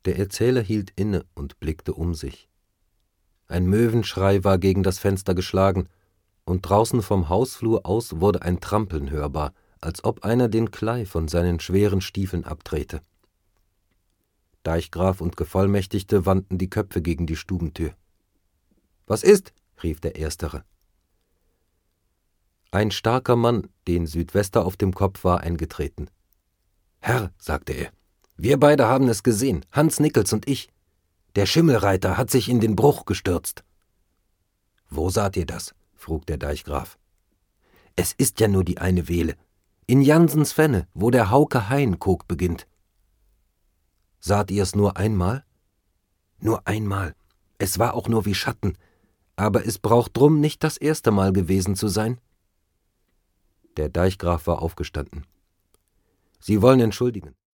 Der Erzähler hielt inne und blickte um sich. Ein Möwenschrei war gegen das Fenster geschlagen, und draußen vom Hausflur aus wurde ein Trampeln hörbar, als ob einer den Klei von seinen schweren Stiefeln abtrete. Deichgraf und Gevollmächtigte wandten die Köpfe gegen die Stubentür. »Was ist?« rief der Erstere. Ein starker Mann, den Südwester auf dem Kopf war, eingetreten. »Herr«, sagte er, »wir beide haben es gesehen, Hans Nickels und ich. Der Schimmelreiter hat sich in den Bruch gestürzt.« »Wo saht ihr das?« frug der Deichgraf. »Es ist ja nur die eine Wehle. In Jansens Fenne, wo der Hauke Hain-Kog beginnt.« »Saht ihr es nur einmal?« »Nur einmal. Es war auch nur wie Schatten. Aber es braucht drum nicht das erste Mal gewesen zu sein.« Der Deichgraf war aufgestanden. »Sie wollen entschuldigen.